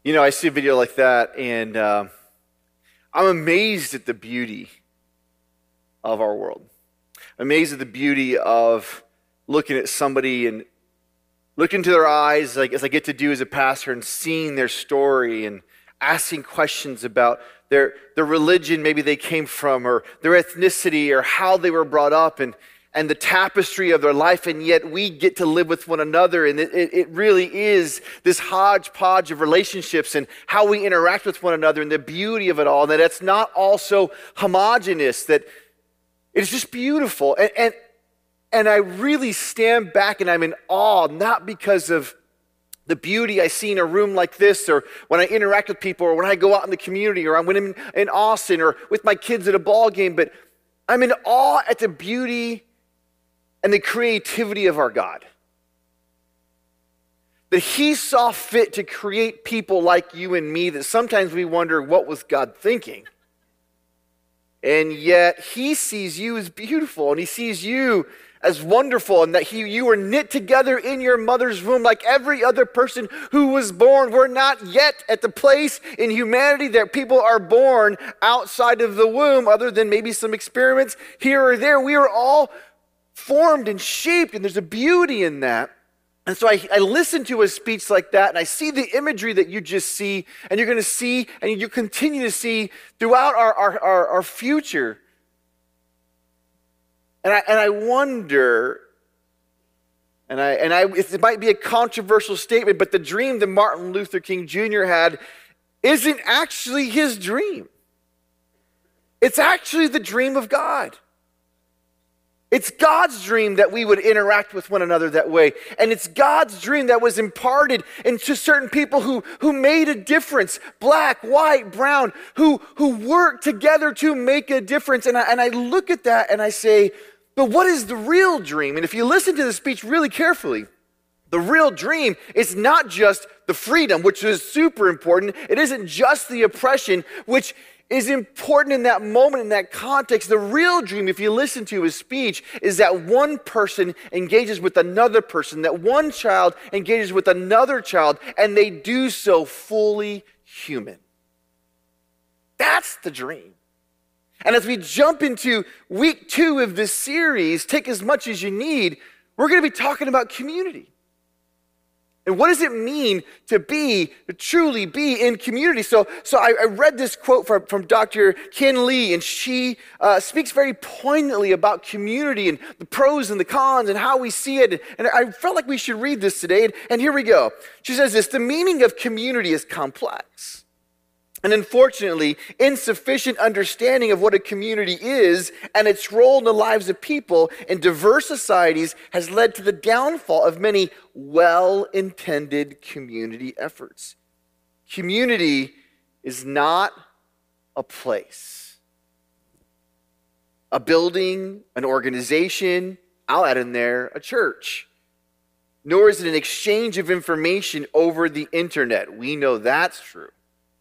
I see a video like that, and I'm amazed at the beauty of our world. Amazed at the beauty of looking at somebody and looking into their eyes, like as I get to do as a pastor, and seeing their story and asking questions about their religion maybe they came from, or their ethnicity, or how they were brought up, and the tapestry of their life, and yet we get to live with one another, and it really is this hodgepodge of relationships and how we interact with one another, and the beauty of it all, that it's not all so homogenous, that it's just beautiful. And I really stand back and I'm in awe, not because of the beauty I see in a room like this, or when I interact with people, or when I go out in the community, or when I'm in Austin, or with my kids at a ball game, but I'm in awe at the beauty and the creativity of our God. That He saw fit to create people like you and me, that sometimes we wonder, what was God thinking? And yet He sees you as beautiful, and He sees you as wonderful, and that you were knit together in your mother's womb like every other person who was born. We're not yet at the place in humanity that people are born outside of the womb, other than maybe some experiments here or there. We are all formed and shaped, and there's a beauty in that. And so I listen to a speech like that, and I see the imagery that you just see, and you're going to see, and you continue to see throughout our future. And I wonder, it might be a controversial statement, but the dream that Martin Luther King Jr. had isn't actually his dream. It's actually the dream of God. It's God's dream that we would interact with one another that way. And it's God's dream that was imparted into certain people who made a difference, black, white, brown, who worked together to make a difference. And I look at that and I say, but what is the real dream? And if you listen to the speech really carefully, the real dream is not just the freedom, which is super important. It isn't just the oppression, which is important in that moment, in that context. The real dream, if you listen to his speech, is that one person engages with another person, that one child engages with another child, and they do so fully human. That's the dream. And as we jump into week 2 of this series, Take As Much As You Need, we're going to be talking about community. And what does it mean to truly be in community? So I read this quote from Dr. Ken Lee, and she speaks very poignantly about community and the pros and the cons and how we see it. And I felt like we should read this today. And here we go. She says this: the meaning of community is complex. And unfortunately, insufficient understanding of what a community is and its role in the lives of people in diverse societies has led to the downfall of many well-intended community efforts. Community is not a place, a building, an organization, I'll add in there, a church. Nor is it an exchange of information over the internet. We know that's true.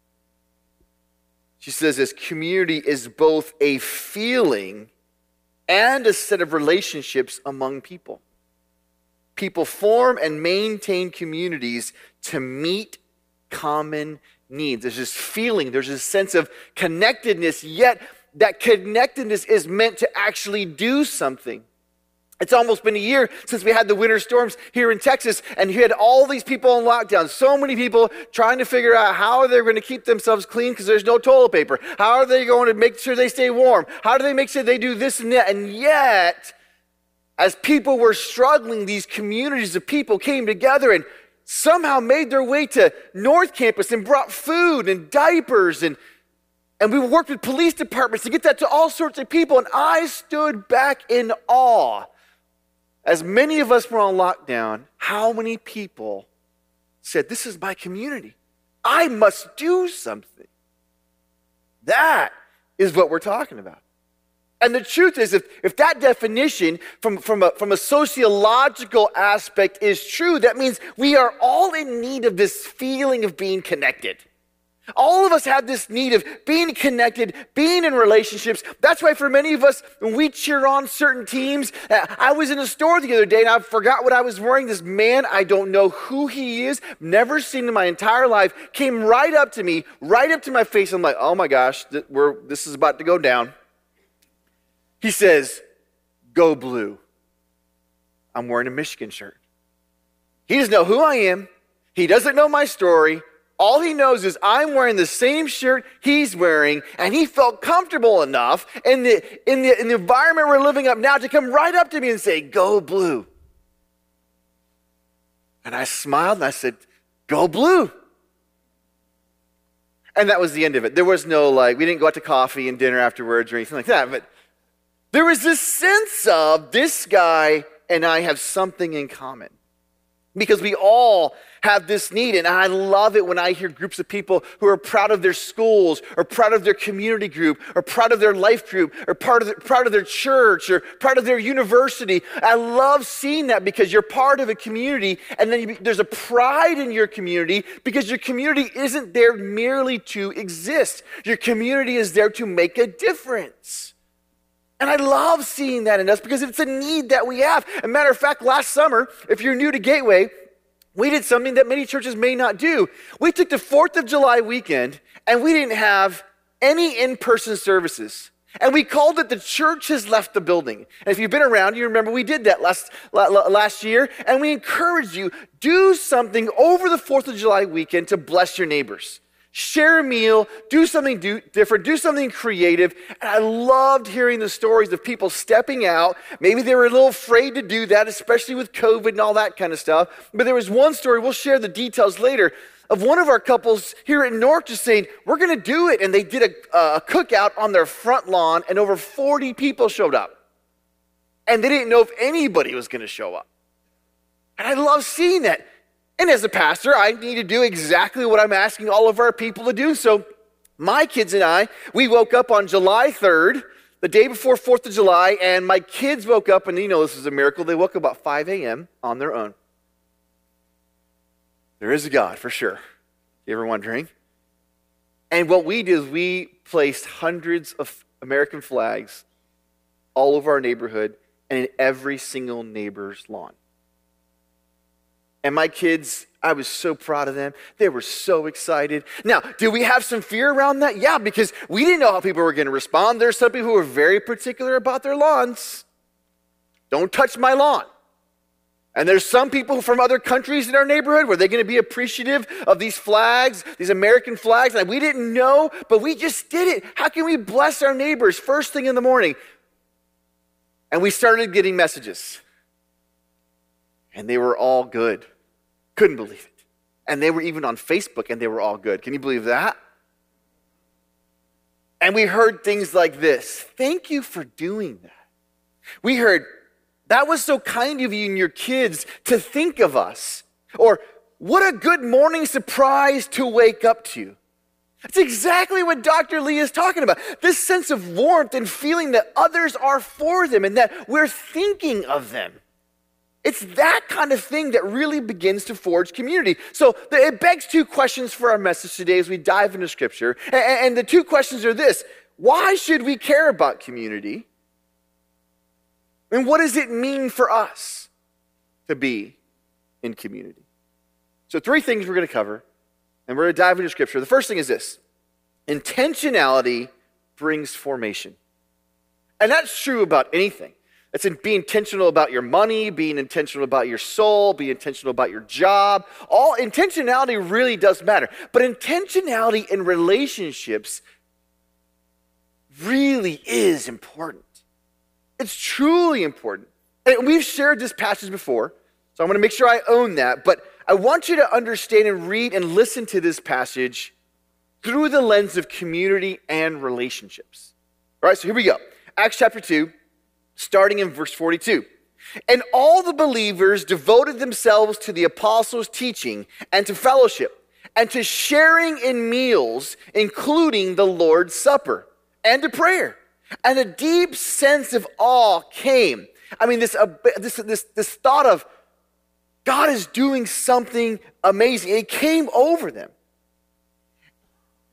She says this: community is both a feeling and a set of relationships among people. People form and maintain communities to meet common needs. There's this feeling, there's this sense of connectedness, yet that connectedness is meant to actually do something. It's almost been a year since we had the winter storms here in Texas, and you had all these people on lockdown. So many people trying to figure out how they're going to keep themselves clean because there's no toilet paper. How are they going to make sure they stay warm? How do they make sure they do this and that? And yet, as people were struggling, these communities of people came together and somehow made their way to North Campus and brought food and diapers, and we worked with police departments to get that to all sorts of people. And I stood back in awe. As many of us were on lockdown, how many people said, this is my community. I must do something. That is what we're talking about. And the truth is, if that definition from a sociological aspect is true, that means we are all in need of this feeling of being connected. All of us have this need of being connected, being in relationships. That's why for many of us, when we cheer on certain teams, I was in a store the other day and I forgot what I was wearing. This man, I don't know who he is, never seen him in my entire life, came right up to me, right up to my face. I'm like, oh my gosh, this is about to go down. He says, "Go Blue." I'm wearing a Michigan shirt. He doesn't know who I am. He doesn't know my story. All he knows is I'm wearing the same shirt he's wearing, and he felt comfortable enough in the environment we're living up now to come right up to me and say, "Go Blue." And I smiled and I said, "Go Blue." And that was the end of it. There was no we didn't go out to coffee and dinner afterwards or anything like that, but there was this sense of this guy and I have something in common. Because we all have this need, and I love it when I hear groups of people who are proud of their schools, or proud of their community group, or proud of their life group, or proud of their church, or proud of their university. I love seeing that because you're part of a community, and then there's a pride in your community because your community isn't there merely to exist. Your community is there to make a difference. And I love seeing that in us because it's a need that we have. As a matter of fact, last summer, if you're new to Gateway, we did something that many churches may not do. We took the 4th of July weekend and we didn't have any in-person services. And we called it "The Church Has Left the Building." And if you've been around, you remember we did that last year. And we encourage you, do something over the 4th of July weekend to bless your neighbors. Share a meal, do something different, do something creative. And I loved hearing the stories of people stepping out. Maybe they were a little afraid to do that, especially with COVID and all that kind of stuff. But there was one story, we'll share the details later, of one of our couples here at North just saying, "We're going to do it." And they did a cookout on their front lawn, and over 40 people showed up. And they didn't know if anybody was going to show up. And I love seeing that. And as a pastor, I need to do exactly what I'm asking all of our people to do. So my kids and I, we woke up on July 3rd, the day before 4th of July, and my kids woke up, and you know this is a miracle, they woke up about 5 a.m. on their own. There is a God, for sure. You ever wondering? And what we did is we placed hundreds of American flags all over our neighborhood and in every single neighbor's lawn. And my kids, I was so proud of them. They were so excited. Now, did we have some fear around that? Yeah, because we didn't know how people were going to respond. There's some people who are very particular about their lawns. Don't touch my lawn. And there's some people from other countries in our neighborhood. Were they going to be appreciative of these flags, these American flags? And we didn't know, but we just did it. How can we bless our neighbors first thing in the morning? And we started getting messages. And they were all good. Couldn't believe it. And they were even on Facebook, and they were all good. Can you believe that? And we heard things like this: "Thank you for doing that." We heard, "That was so kind of you and your kids to think of us." Or, "What a good morning surprise to wake up to." It's exactly what Dr. Lee is talking about. This sense of warmth and feeling that others are for them and that we're thinking of them. It's that kind of thing that really begins to forge community. So it begs two questions for our message today as we dive into Scripture. And the two questions are this: why should we care about community? And what does it mean for us to be in community? So 3 things we're going to cover, and we're going to dive into Scripture. The first thing is this: intentionality brings formation. And that's true about anything. It's be intentional about your money, being intentional about your soul, be intentional about your job. All intentionality really does matter. But intentionality in relationships really is important. It's truly important. And we've shared this passage before, so I'm going to make sure I own that. But I want you to understand and read and listen to this passage through the lens of community and relationships. All right, so here we go. Acts chapter 2. Starting in verse 42. "And all the believers devoted themselves to the apostles' teaching and to fellowship and to sharing in meals, including the Lord's Supper, and to prayer. And a deep sense of awe came." I mean, this thought of God is doing something amazing. It came over them.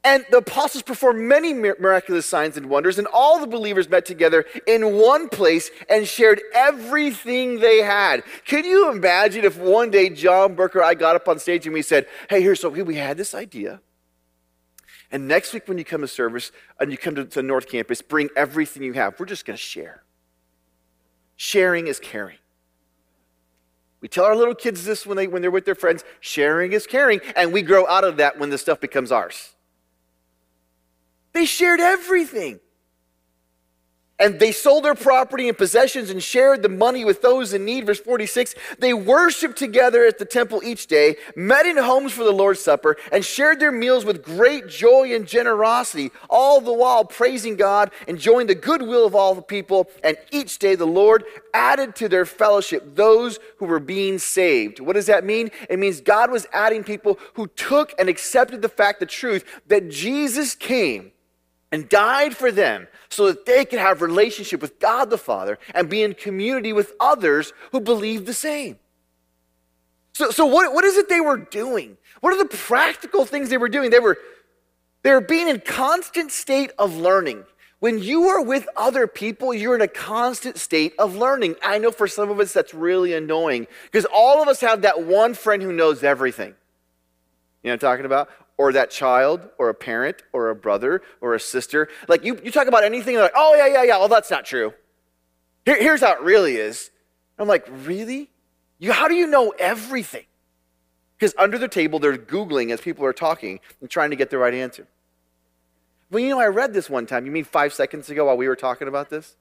And the apostles performed many miraculous signs and wonders, and all the believers met together in one place and shared everything they had. Can you imagine if one day John Burke or I got up on stage and we said, hey, so we had this idea. And next week when you come to service and you come to North Campus, bring everything you have. We're just going to share. Sharing is caring. We tell our little kids this when they're with their friends, sharing is caring, and we grow out of that when the stuff becomes ours. They shared everything. And they sold their property and possessions and shared the money with those in need. Verse 46, they worshiped together at the temple each day, met in homes for the Lord's Supper, and shared their meals with great joy and generosity, all the while praising God, enjoying the goodwill of all the people. And each day the Lord added to their fellowship those who were being saved. What does that mean? It means God was adding people who took and accepted the truth that Jesus came and died for them so that they could have relationship with God the Father and be in community with others who believe the same. So what is it they were doing? What are the practical things they were doing? They were being in constant state of learning. When you are with other people, you're in a constant state of learning. I know for some of us that's really annoying because all of us have that one friend who knows everything. You know what I'm talking about? Or that child, or a parent, or a brother, or a sister. Like you talk about anything, they're like, oh, yeah, well, that's not true. Here's how it really is. I'm like, really? How do you know everything? Because under the table, they're Googling as people are talking and trying to get the right answer. Well, I read this one time. You mean 5 seconds ago while we were talking about this?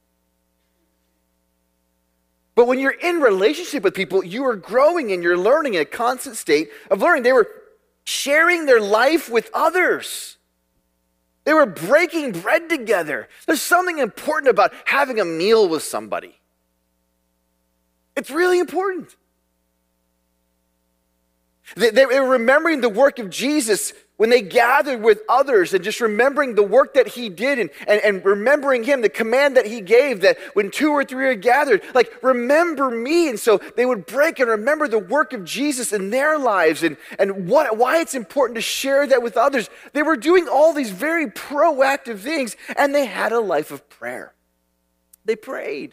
But when you're in relationship with people, you are growing and you're learning in a constant state of learning. They were sharing their life with others. They were breaking bread together. There's something important about having a meal with somebody. It's really important. They were remembering the work of Jesus when they gathered with others and just remembering the work that he did and remembering him, the command that he gave that when 2 or 3 are gathered, like, remember me. And so they would break and remember the work of Jesus in their lives and why it's important to share that with others. They were doing all these very proactive things, and they had a life of prayer. They prayed.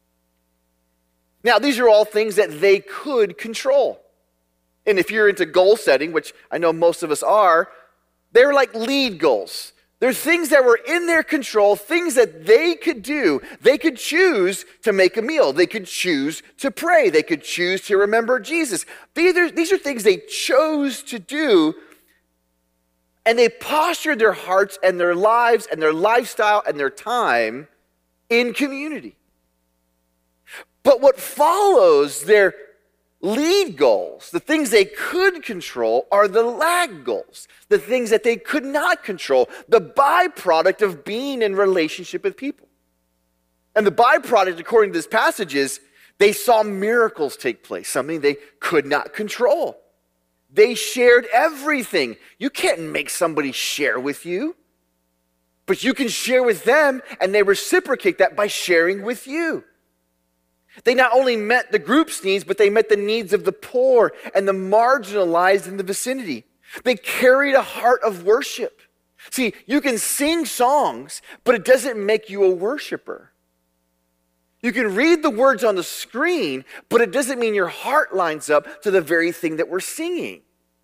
Now, these are all things that they could control. And if you're into goal setting, which I know most of us are, they're like lead goals. They're things that were in their control, things that they could do. They could choose to make a meal. They could choose to pray. They could choose to remember Jesus. These are things they chose to do, and they postured their hearts and their lives and their lifestyle and their time in community. But what follows their lead goals, the things they could control, are the lag goals, the things that they could not control, the byproduct of being in relationship with people. And the byproduct, according to this passage, is they saw miracles take place, something they could not control. They shared everything. You can't make somebody share with you, but you can share with them, and they reciprocate that by sharing with you. They not only met the group's needs, but they met the needs of the poor and the marginalized in the vicinity. They carried a heart of worship. See, you can sing songs, but it doesn't make you a worshiper. You can read the words on the screen, but it doesn't mean your heart lines up to the very thing that we're singing.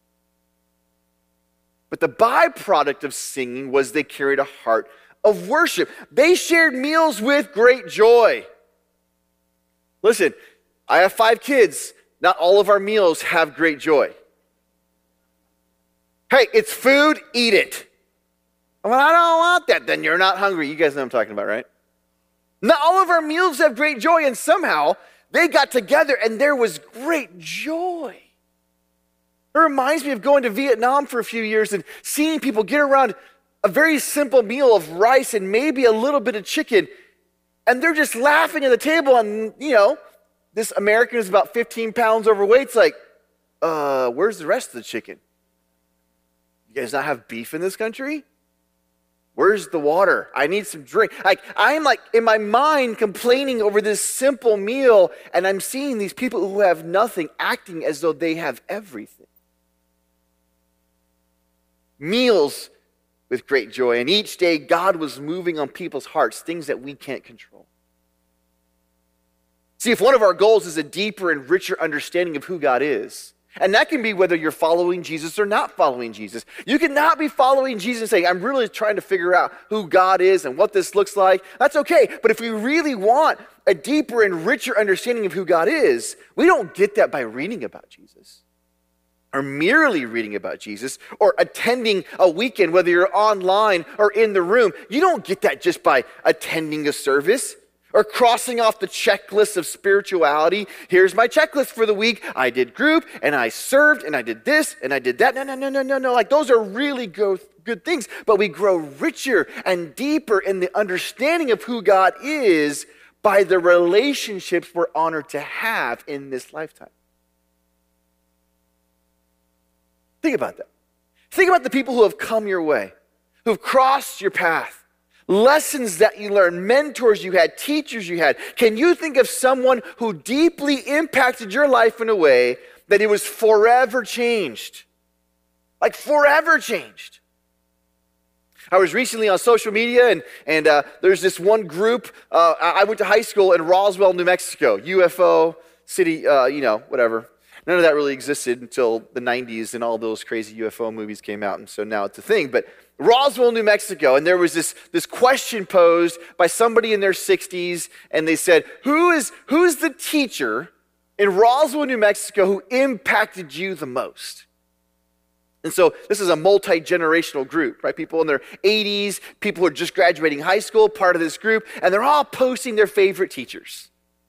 But the byproduct of singing was they carried a heart of worship. They shared meals with great joy. Listen, I have 5 kids. Not all of our meals have great joy. Hey, it's food, eat it. Well, I don't want that. Then you're not hungry. You guys know what I'm talking about, right? Not all of our meals have great joy, and somehow they got together and there was great joy. It reminds me of going to Vietnam for a few years and seeing people get around a very simple meal of rice and maybe a little bit of chicken, and they're just laughing at the table, and, this American is about 15 pounds overweight. It's like, where's the rest of the chicken? You guys not have beef in this country? Where's the water? I need some drink. I'm in my mind complaining over this simple meal, and I'm seeing these people who have nothing acting as though they have everything. Meals with great joy. And each day, God was moving on people's hearts, things that we can't control. See, if one of our goals is a deeper and richer understanding of who God is, and that can be whether you're following Jesus or not following Jesus. You cannot be following Jesus and saying, I'm really trying to figure out who God is and what this looks like. That's okay. But if we really want a deeper and richer understanding of who God is, we don't get that by reading about Jesus or merely reading about Jesus or attending a weekend, whether you're online or in the room. You don't get that just by attending a service or crossing off the checklist of spirituality. Here's my checklist for the week. I did group, and I served, and I did this, and I did that. No. Like, those are really good things. But we grow richer and deeper in the understanding of who God is by the relationships we're honored to have in this lifetime. Think about that. Think about the people who have come your way, who have crossed your path. Lessons that you learned, mentors you had, teachers you had. Can you think of someone who deeply impacted your life in a way that it was forever changed? Like forever changed. I was recently on social media and there's this one group. I went to high school in Roswell, New Mexico, UFO city, whatever. None of that really existed until the 90s and all those crazy UFO movies came out, and so now it's a thing. But Roswell, New Mexico, and there was this question posed by somebody in their 60s, and they said, who's the teacher in Roswell, New Mexico who impacted you the most? And so this is a multi-generational group, right? People in their 80s, people who are just graduating high school, part of this group, and they're all posting their favorite teachers.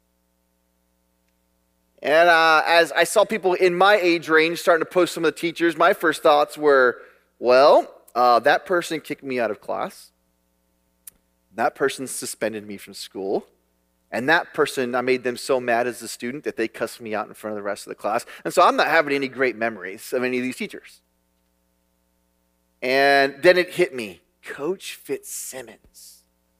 And as I saw people in my age range starting to post some of the teachers, my first thoughts were, well, that person kicked me out of class. That person suspended me from school. And that person, I made them so mad as a student that they cussed me out in front of the rest of the class. And so I'm not having any great memories of any of these teachers. And then it hit me, Coach Fitzsimmons.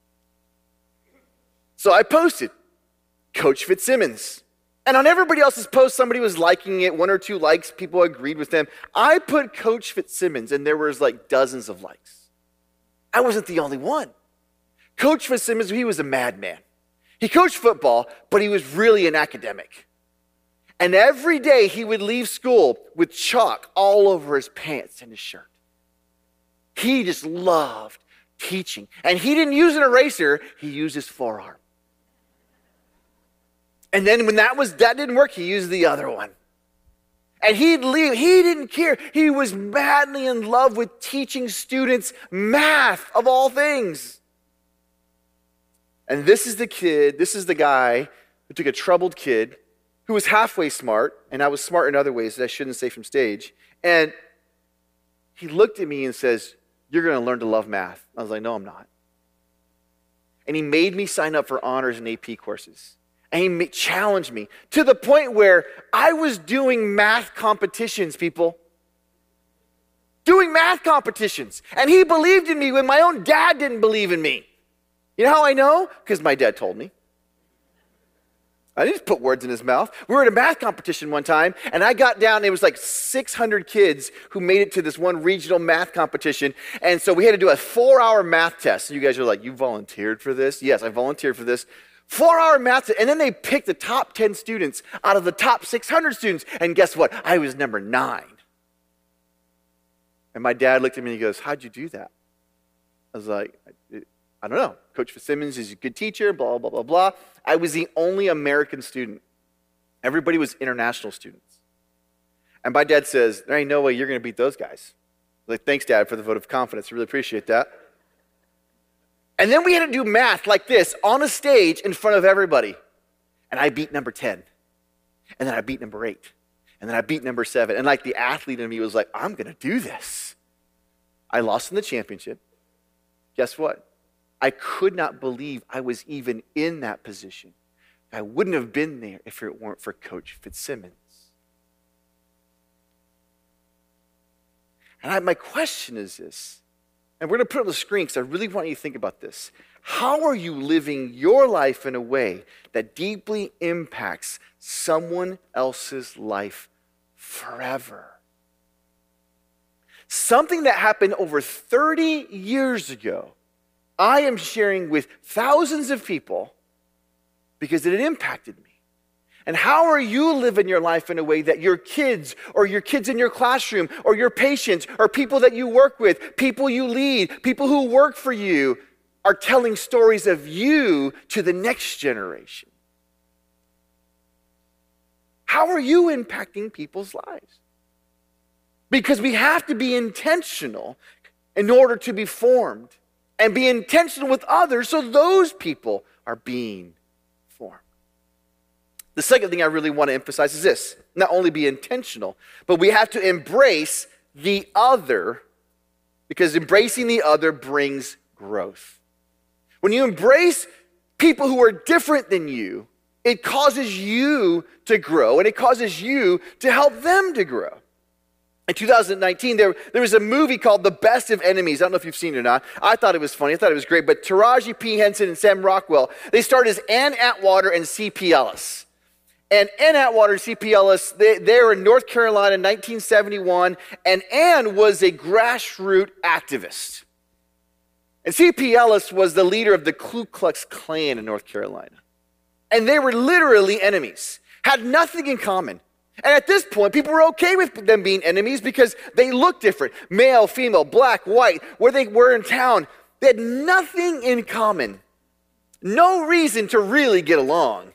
So I posted, Coach Fitzsimmons. And on everybody else's post, somebody was liking it, 1 or 2 likes, people agreed with them. I put Coach Fitzsimmons, and there was like dozens of likes. I wasn't the only one. Coach Fitzsimmons, he was a madman. He coached football, but he was really an academic. And every day he would leave school with chalk all over his pants and his shirt. He just loved teaching. And he didn't use an eraser, he used his forearm. And then when that didn't work, he used the other one. And he'd leave. He didn't care. He was madly in love with teaching students math, of all things. And this is the guy who took a troubled kid who was halfway smart, and I was smart in other ways that I shouldn't say from stage. And he looked at me and says, you're going to learn to love math. I was like, no, I'm not. And he made me sign up for honors and AP courses. And he challenged me to the point where I was doing math competitions, people. Doing math competitions. And he believed in me when my own dad didn't believe in me. You know how I know? Because my dad told me. I didn't put words in his mouth. We were at a math competition one time, and I got down, and it was like 600 kids who made it to this one regional math competition. And so we had to do a 4-hour math test. And you guys are like, you volunteered for this? Yes, I volunteered for this. 4-hour math test. And then they picked the top 10 students out of the top 600 students. And guess what? I was number 9. And my dad looked at me and he goes, how'd you do that? I was like, I don't know. Coach Fitzsimmons is a good teacher, blah, blah, blah, blah. I was the only American student. Everybody was international students. And my dad says, there ain't no way you're going to beat those guys. I was like, thanks, Dad, for the vote of confidence. I really appreciate that. And then we had to do math like this on a stage in front of everybody. And I beat number 10. And then I beat number 8. And then I beat number 7. And like the athlete in me was like, I'm going to do this. I lost in the championship. Guess what? I could not believe I was even in that position. I wouldn't have been there if it weren't for Coach Fitzsimmons. And my question is this, and we're going to put it on the screen because I really want you to think about this. How are you living your life in a way that deeply impacts someone else's life forever? something that happened over 30 years ago, I am sharing with thousands of people because it impacted me. And how are you living your life in a way that your kids or your kids in your classroom or your patients or people that you work with, people you lead, people who work for you are telling stories of you to the next generation? How are you impacting people's lives? Because we have to be intentional in order to be formed and be intentional with others so those people are being formed. The second thing I really want to emphasize is this: not only be intentional, but we have to embrace the other, because embracing the other brings growth. When you embrace people who are different than you, it causes you to grow, and it causes you to help them to grow. In 2019, there was a movie called The Best of Enemies. I don't know if you've seen it or not. I thought it was funny. I thought it was great. But Taraji P. Henson and Sam Rockwell, they starred as Ann Atwater and C.P. Ellis. And Ann Atwater and C.P. Ellis, they were in North Carolina in 1971, and Ann was a grassroots activist. And C.P. Ellis was the leader of the Ku Klux Klan in North Carolina. And they were literally enemies, had nothing in common. And at this point, people were okay with them being enemies because they looked different. Male, female, black, white, where they were in town. They had nothing in common. No reason to really get along.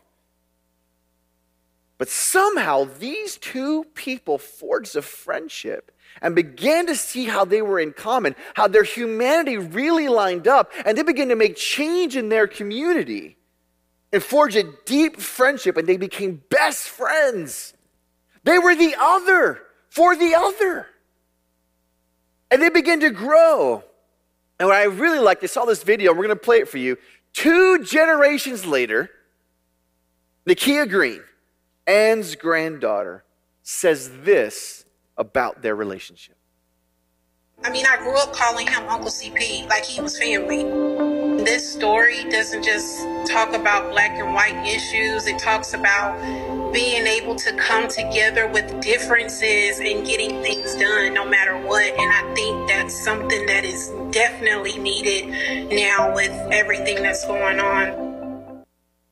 But somehow these two people forged a friendship and began to see how they were in common, how their humanity really lined up, and they began to make change in their community and forge a deep friendship, and they became best friends. They were the other for the other. And they began to grow. And what I really liked, I saw this video, we're going to play it for you. 2 generations later, Nakia Green, Ann's granddaughter, says this about their relationship. I mean, I grew up calling him Uncle CP, like he was family. This story doesn't just talk about black and white issues. It talks about being able to come together with differences and getting things done no matter what. And I think that's something that is definitely needed now with everything that's going on.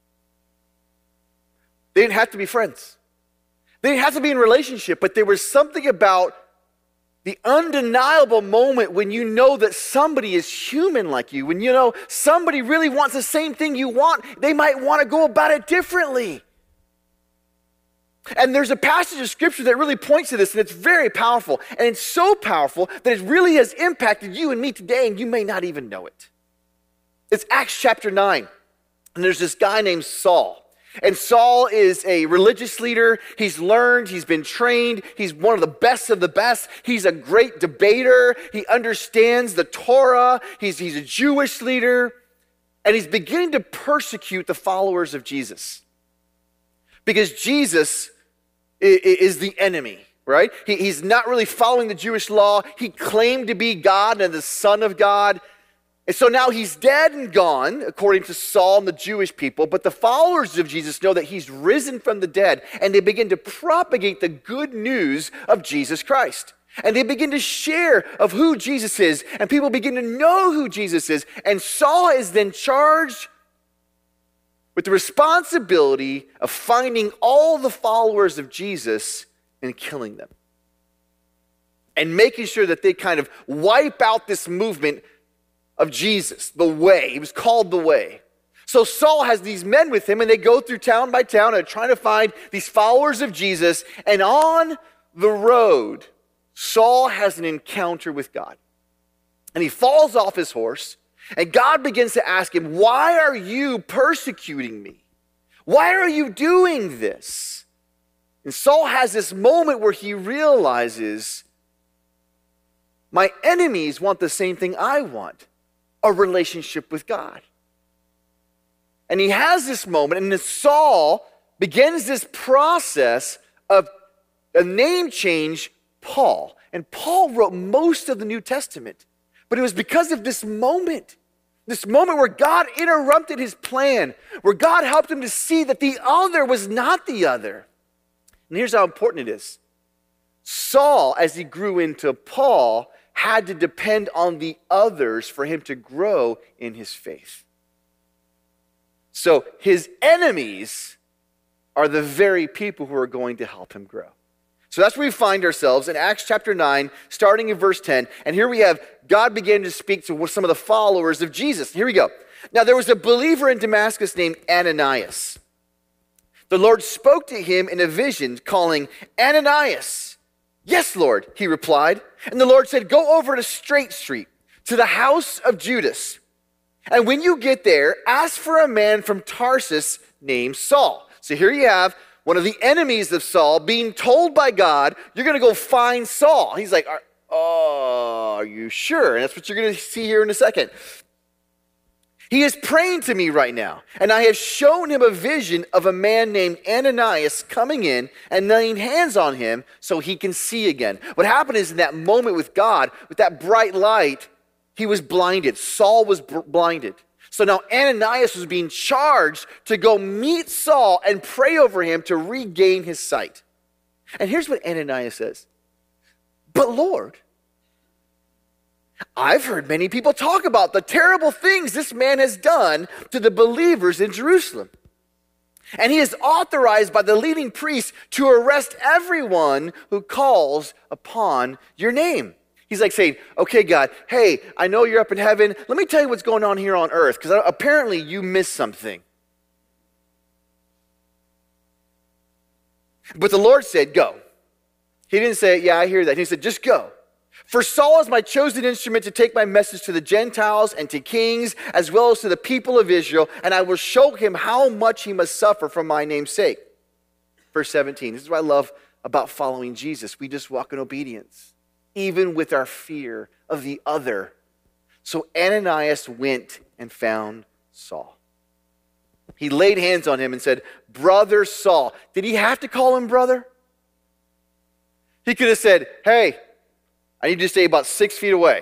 They didn't have to be friends. They didn't have to be in a relationship, but there was something about the undeniable moment when you know that somebody is human like you, when you know somebody really wants the same thing you want. They might want to go about it differently. And there's a passage of scripture that really points to this, and it's very powerful. And it's so powerful that it really has impacted you and me today, and you may not even know it. It's Acts chapter 9. And there's this guy named Saul. And Saul is a religious leader. He's learned, he's been trained. He's one of the best. He's a great debater. He understands the Torah. He's a Jewish leader. And he's beginning to persecute the followers of Jesus. Because Jesus is the enemy, right? He's not really following the Jewish law. He claimed to be God and the Son of God. And so now he's dead and gone, according to Saul and the Jewish people. But the followers of Jesus know that he's risen from the dead. And they begin to propagate the good news of Jesus Christ. And they begin to share of who Jesus is. And people begin to know who Jesus is. And Saul is then charged with the responsibility of finding all the followers of Jesus and killing them. And making sure that they kind of wipe out this movement of Jesus, the way. He was called the way. So Saul has these men with him, and they go through town by town and are trying to find these followers of Jesus. And on the road, Saul has an encounter with God. And he falls off his horse, and God begins to ask him, "Why are you persecuting me? Why are you doing this?" And Saul has this moment where he realizes, my enemies want the same thing I want. A relationship with God. And he has this moment, and Saul begins this process of a name change, Paul. And Paul wrote most of the New Testament. But it was because of this moment where God interrupted his plan, where God helped him to see that the other was not the other. And here's how important it is. Saul, as he grew into Paul, had to depend on the others for him to grow in his faith. So his enemies are the very people who are going to help him grow. So that's where we find ourselves in Acts chapter 9, starting in verse 10. And here we have God began to speak to some of the followers of Jesus. Here we go. Now there was a believer in Damascus named Ananias. The Lord spoke to him in a vision, calling, Ananias. Yes, Lord, he replied. And the Lord said, go over to Straight Street, to the house of Judas. And when you get there, ask for a man from Tarsus named Saul. So here you have one of the enemies of Saul being told by God, you're going to go find Saul. He's like, are you sure? And that's what you're going to see here in a second. He is praying to me right now, and I have shown him a vision of a man named Ananias coming in and laying hands on him so he can see again. What happened is in that moment with God, with that bright light, he was blinded. Saul was blinded. So now Ananias was being charged to go meet Saul and pray over him to regain his sight. And here's what Ananias says. But Lord, I've heard many people talk about the terrible things this man has done to the believers in Jerusalem. And he is authorized by the leading priests to arrest everyone who calls upon your name. He's like saying, okay, God, hey, I know you're up in heaven. Let me tell you what's going on here on earth, because apparently you missed something. But the Lord said, go. He didn't say, yeah, I hear that. He said, just go. For Saul is my chosen instrument to take my message to the Gentiles and to kings, as well as to the people of Israel, and I will show him how much he must suffer for my name's sake. Verse 17, this is what I love about following Jesus. We just walk in obedience, even with our fear of the other. So Ananias went and found Saul. He laid hands on him and said, Brother Saul. Did he have to call him brother? He could have said, hey, I need you to stay about 6 feet away.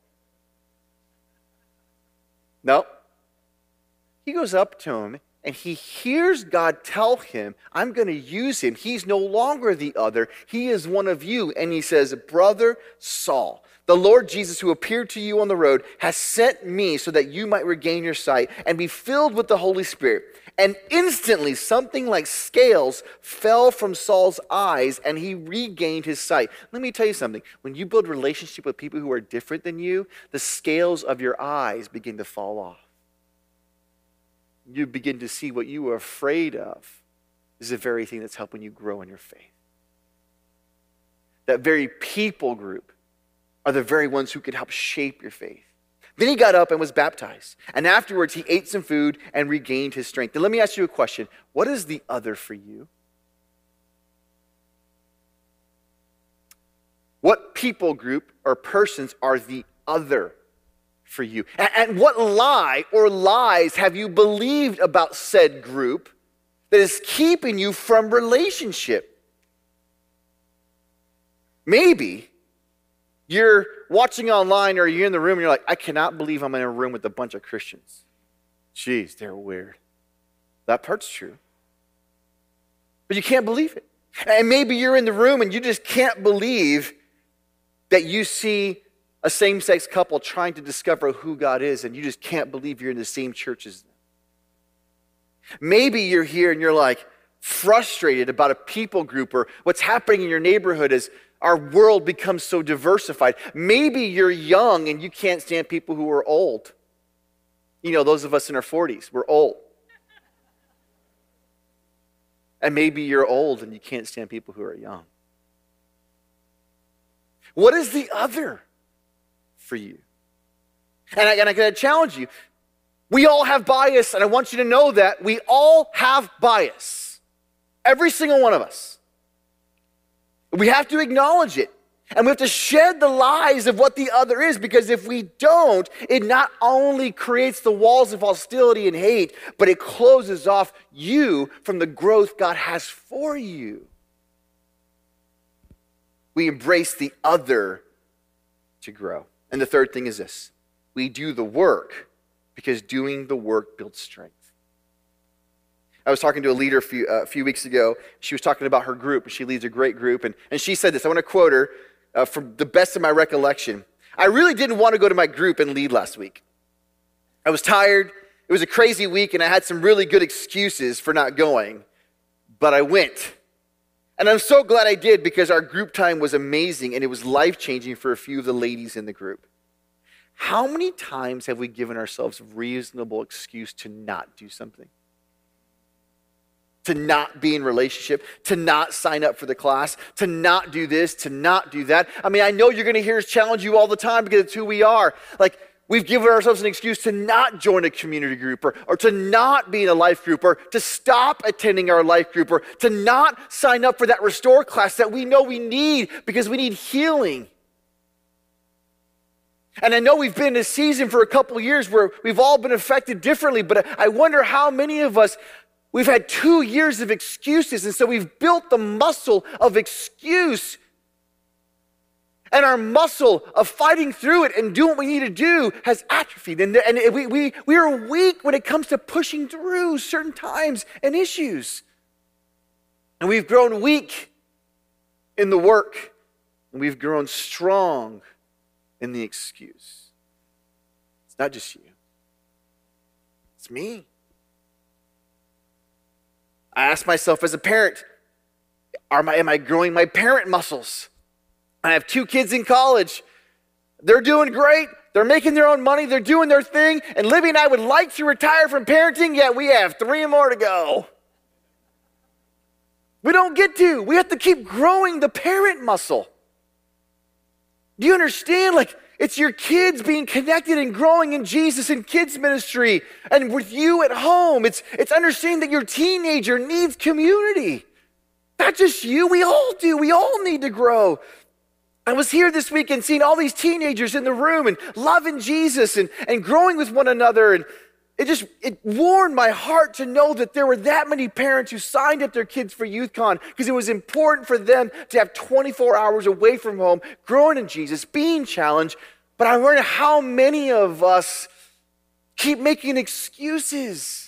No. He goes up to him and he hears God tell him, I'm going to use him. He's no longer the other. He is one of you. And he says, Brother Saul, the Lord Jesus who appeared to you on the road has sent me so that you might regain your sight and be filled with the Holy Spirit. And instantly something like scales fell from Saul's eyes and he regained his sight. Let me tell you something. When you build relationship with people who are different than you, the scales of your eyes begin to fall off. You begin to see what you were afraid of is the very thing that's helping you grow in your faith. That very people group are the very ones who can help shape your faith. Then he got up and was baptized. And afterwards he ate some food and regained his strength. Then let me ask you a question. What is the other for you? What people group or persons are the other for you? And what lie or lies have you believed about said group that is keeping you from relationship? Maybe you're watching online or you're in the room and you're like, I cannot believe I'm in a room with a bunch of Christians. Jeez, they're weird. That part's true. But you can't believe it. And maybe you're in the room and you just can't believe that you see a same-sex couple trying to discover who God is, and you just can't believe you're in the same church as them. Maybe you're here and you're like frustrated about a people group or what's happening in your neighborhood as our world becomes so diversified. Maybe you're young and you can't stand people who are old. You know, those of us in our 40s, we're old. And maybe you're old and you can't stand people who are young. What is the other for you? And I gotta challenge you. We all have bias, and I want you to know that we all have bias. Every single one of us. We have to acknowledge it. And we have to shed the lies of what the other is, because if we don't, it not only creates the walls of hostility and hate, but it closes off you from the growth God has for you. We embrace the other to grow. And the third thing is this. We do the work because doing the work builds strength. I was talking to a leader a few weeks ago. She was talking about her group. She leads a great group. And she said this. I want to quote her from the best of my recollection. I really didn't want to go to my group and lead last week. I was tired. It was a crazy week, and I had some really good excuses for not going. But I went. And I'm so glad I did because our group time was amazing, and it was life-changing for a few of the ladies in the group. How many times have we given ourselves a reasonable excuse to not do something? To not be in relationship, to not sign up for the class, to not do this, to not do that. I mean, I know you're going to hear us challenge you all the time because it's who we are. Like, we've given ourselves an excuse to not join a community group or to not be in a life group or to stop attending our life group or to not sign up for that restore class that we know we need because we need healing. And I know we've been in a season for a couple years where we've all been affected differently, but I wonder how many of us, we've had 2 years of excuses, and so we've built the muscle of excuse. And our muscle of fighting through it and doing what we need to do has atrophied. And we are weak when it comes to pushing through certain times and issues. And we've grown weak in the work, and we've grown strong in the excuse. It's not just you. It's me. I ask myself as a parent, am I growing my parent muscles? I have 2 kids in college. They're doing great. They're making their own money. They're doing their thing. And Libby and I would like to retire from parenting, yet we have 3 more to go. We don't get to. We have to keep growing the parent muscle. Do you understand? Like, it's your kids being connected and growing in Jesus in kids ministry and with you at home. It's understanding that your teenager needs community. Not just you. We all do. We all need to grow. I was here this week and seeing all these teenagers in the room and loving Jesus and growing with one another. And it warmed my heart to know that there were that many parents who signed up their kids for YouthCon because it was important for them to have 24 hours away from home, growing in Jesus, being challenged. But I wonder how many of us keep making excuses.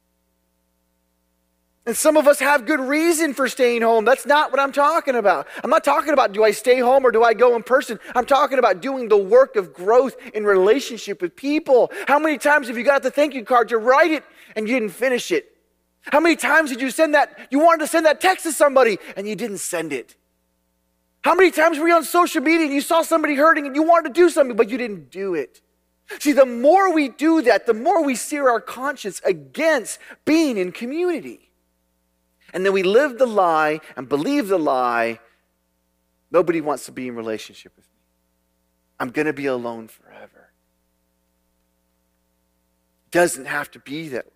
And some of us have good reason for staying home. That's not what I'm talking about. I'm not talking about do I stay home or do I go in person. I'm talking about doing the work of growth in relationship with people. How many times have you got the thank you card to write it and you didn't finish it? How many times did you wanted to send that text to somebody and you didn't send it? How many times were you on social media and you saw somebody hurting and you wanted to do something but you didn't do it? See, the more we do that, the more we sear our conscience against being in community. And then we live the lie and believe the lie. Nobody wants to be in relationship with me. I'm going to be alone forever. It doesn't have to be that way.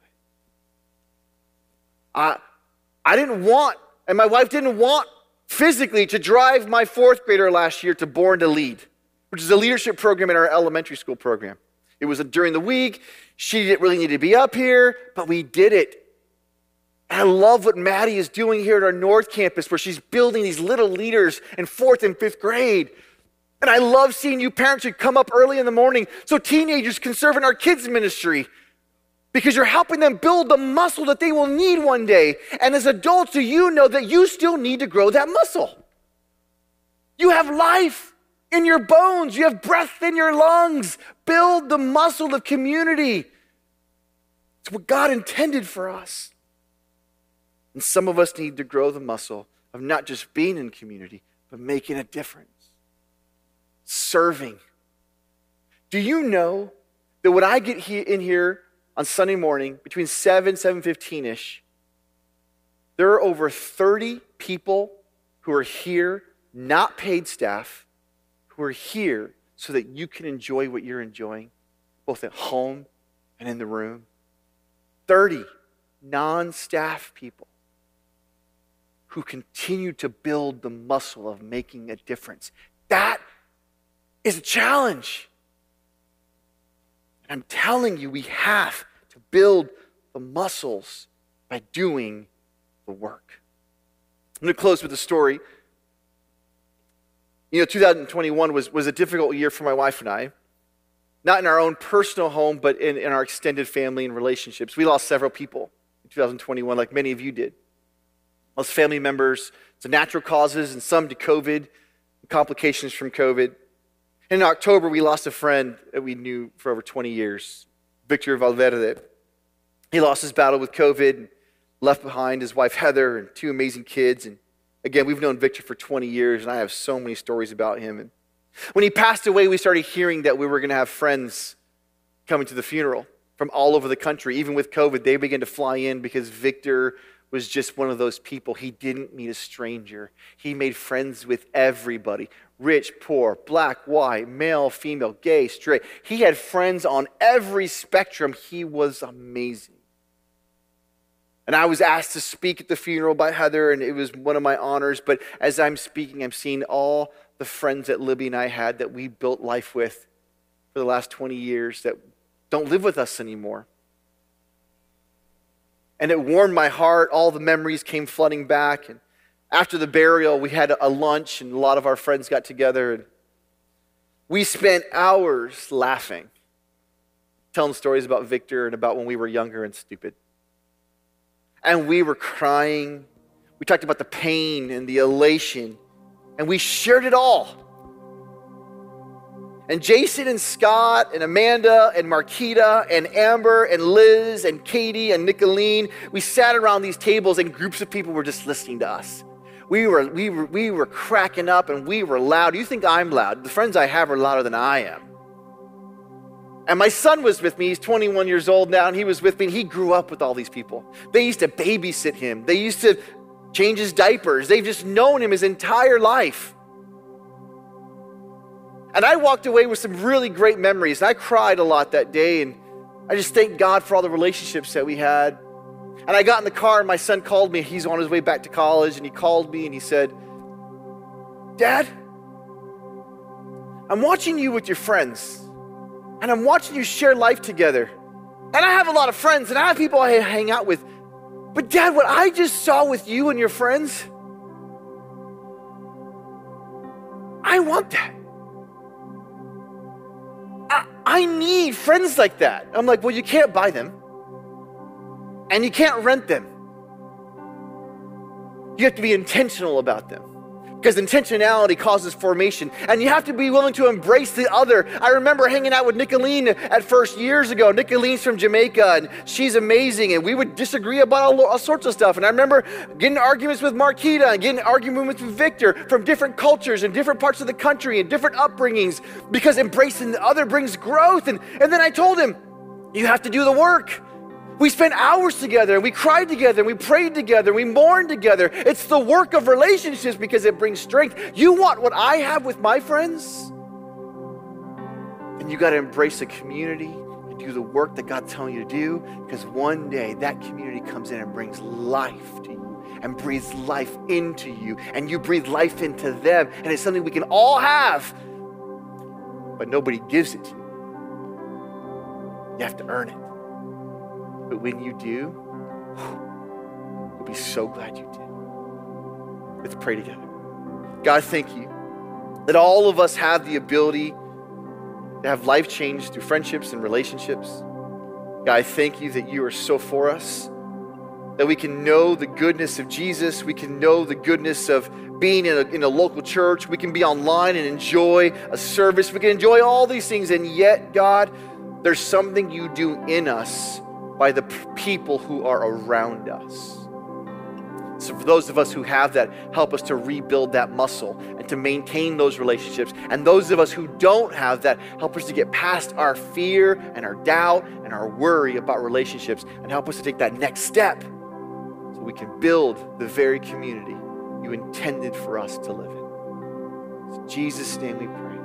I didn't want, and my wife didn't want physically to drive my 4th grader last year to Born to Lead, which is a leadership program in our elementary school program. It was during the week. She didn't really need to be up here, but we did it. And I love what Maddie is doing here at our North Campus where she's building these little leaders in 4th and 5th grade. And I love seeing you parents who come up early in the morning so teenagers can serve in our kids ministry because you're helping them build the muscle that they will need one day. And as adults, do you know that you still need to grow that muscle? You have life in your bones. You have breath in your lungs. Build the muscle of community. It's what God intended for us. And some of us need to grow the muscle of not just being in community, but making a difference. Serving. Do you know that when I get in here on Sunday morning, between 7:15-ish, there are over 30 people who are here, not paid staff, who are here so that you can enjoy what you're enjoying, both at home and in the room. 30 non-staff people who continue to build the muscle of making a difference. That is a challenge. And I'm telling you, we have to build the muscles by doing the work. I'm going to close with a story. 2021 was a difficult year for my wife and I. Not in our own personal home, but in our extended family and relationships. We lost several people in 2021, like many of you did. Lost family members to natural causes and some to COVID, complications from COVID. And in October, we lost a friend that we knew for over 20 years, Victor Valverde. He lost his battle with COVID and left behind his wife, Heather, and 2 amazing kids. And again, we've known Victor for 20 years, and I have so many stories about him. And when he passed away, we started hearing that we were going to have friends coming to the funeral from all over the country. Even with COVID, they began to fly in because Victor was just one of those people. He didn't meet a stranger. He made friends with everybody. Rich, poor, black, white, male, female, gay, straight. He had friends on every spectrum. He was amazing. And I was asked to speak at the funeral by Heather, and it was one of my honors. But as I'm speaking, I'm seeing all the friends that Libby and I had that we built life with for the last 20 years that don't live with us anymore. And it warmed my heart. All the memories came flooding back. And after the burial, we had a lunch, and a lot of our friends got together. And we spent hours laughing, telling stories about Victor and about when we were younger and stupid. And we were crying. We talked about the pain and the elation. And we shared it all. And Jason and Scott and Amanda and Marquita and Amber and Liz and Katie and Nicolene, we sat around these tables and groups of people were just listening to us. We were cracking up and we were loud. You think I'm loud? The friends I have are louder than I am. And my son was with me. He's 21 years old now, and he was with me, and he grew up with all these people. They used to babysit him. They used to change his diapers. They've just known him his entire life. And I walked away with some really great memories. And I cried a lot that day. And I just thank God for all the relationships that we had. And I got in the car, and my son called me. He's on his way back to college. And he called me and he said, "Dad, I'm watching you with your friends. And I'm watching you share life together. And I have a lot of friends. And I have people I hang out with. But Dad, what I just saw with you and your friends, I want that. I need friends like that." I'm like, "Well, you can't buy them. And you can't rent them. You have to be intentional about them. Because intentionality causes formation. And you have to be willing to embrace the other." I remember hanging out with Nicolene at first years ago. Nicolene's from Jamaica, and she's amazing. And we would disagree about all sorts of stuff. And I remember getting arguments with Marquita and getting arguments with Victor from different cultures and different parts of the country and different upbringings. Because embracing the other brings growth. And then I told him, "You have to do the work." We spent hours together, and we cried together, and we prayed together, and we mourned together. It's the work of relationships because it brings strength. You want what I have with my friends? And you got to embrace a community and do the work that God's telling you to do, because one day that community comes in and brings life to you and breathes life into you, and you breathe life into them, and it's something we can all have, but nobody gives it to you. You have to earn it. But when you do, you'll be so glad you did. Let's pray together. God, thank you that all of us have the ability to have life change through friendships and relationships. God, I thank you that you are so for us, that we can know the goodness of Jesus. We can know the goodness of being in a local church. We can be online and enjoy a service. We can enjoy all these things. And yet, God, there's something you do in us by the people who are around us. So for those of us who have that, help us to rebuild that muscle and to maintain those relationships. And those of us who don't have that, help us to get past our fear and our doubt and our worry about relationships, and help us to take that next step so we can build the very community you intended for us to live in. In Jesus' name we pray.